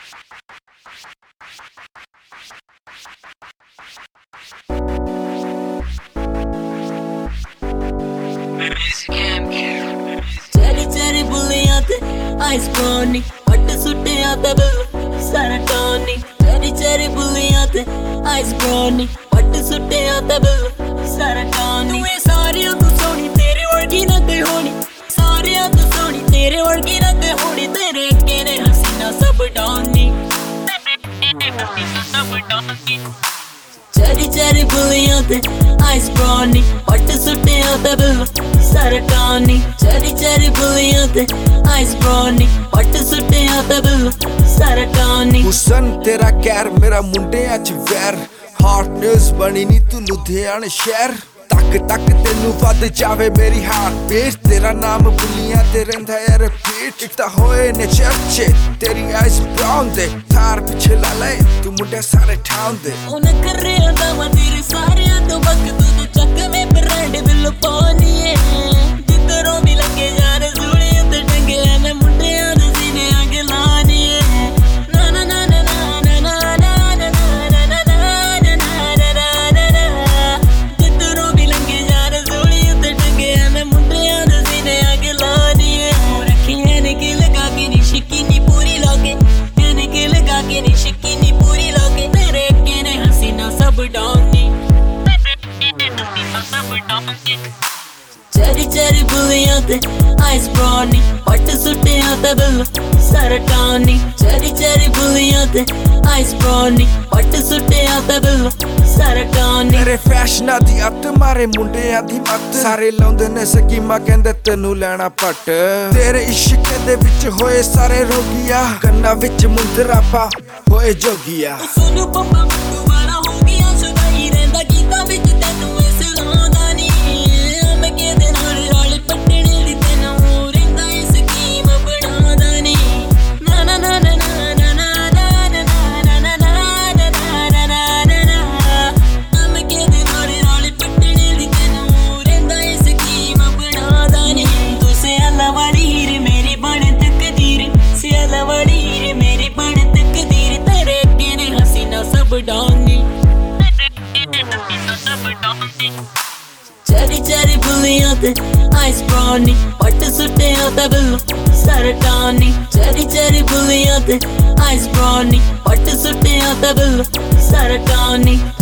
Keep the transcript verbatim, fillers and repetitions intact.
cherry cherry बुलियां ते ice brownie पट सुटिया ते बिल सारा टॉनी चेरी चेरी बुलियां ते आइस ब्राउनी पट सुटिया ते बिल सारा टॉनी तू सारियां तू सोनी तेरे वर्गी ना कोई होनी सारियां तू सोनी तेरे वर्गी ना कोई होनी तेरे अगे ने हसीना सब डॉनी सब डॉनी चेरी चेरी बुलियां ते आइस ब्राउनी पट सुटिया ते बिल सारा टॉनी चेरी चेरी बुलियां ते आइस ब्राउनी पट सुटिया ते बिल सारा टॉनी हुसन तेरा कैर मेरा मुंडियां च वैर हार्ट न्यूज़ बनी नी तू लुधियाना शहर तक तक तेनू वध जावे मेरी हार्ट बीट तेरा नाम बुलियां ते रहिंदा है रिपीट इक तां होए ने चर्चे तेरी आइस ब्राउन दे थार पिछे ला ले तू मुंडे सारे ठाउन दे उन कर रहा था मैं तेरे सारियां तो बक तू तो चक में ब्रांड बिल पानी है जिधरों भी लगे यार जुड़े ते टंगे मैं मुंडियां दे सीने आगे लानी है ना ना ना ना ना ना ना ना ना ना ना ना ना जिधरों भी लगे यार जुड़े ते टंगे मैं मुंडियां दे सीने आगे लानी है रखिए ने के लगा के नी शिकी नी पूरी लागे ने के लगा के नी शिकी नी पूरी लागे तेरे अगे ने हसीना सब डॉनी सब डॉनी चेरी चेरी बुलियां ते आइस ब्राउनी पट सुटिया ते बिल सारा टॉनी चेरी चेरी बुलियां ते आइस ब्राउनी पट सुटिया ते बिल सारा टॉनी तेरे फैशना दी अत मारे मुंडियां दी मत सारे लाउंदे ने स्कीमा कहंदे तैनू लेना पट तेरे इश्क दे विच होए सारे रोगिया कन्ना विच मुंदरा पा होए जोगिया सुनु पप्पा दोबारा हो गया सदाई रहंदा गीतां विच तैनू इस लांदा नी मैं कहदे नाल रल पटणे दी तैनू रहंदा इस स्कीम बनांदा नी ना ना ना ना ना ना ना ना ना ना ना ना ना ना मैं कहदे नाल रल पटणे दी तैनू रहंदा इस स्कीम बनांदा नी तू सियाला वाली हीर मेरी बन तकदीर सियाला वाली हीर मेरी बन तकदीर तेरे अगे ने हसीना सब डॉनी चेरी चेरी बुलियां ते आइस ब्राउनी पट सुटिया ते बिल सारा टॉनी चेरी चेरी बुलियां ते आइस ब्राउनी पट सुटिया ते बिल सारा टॉनी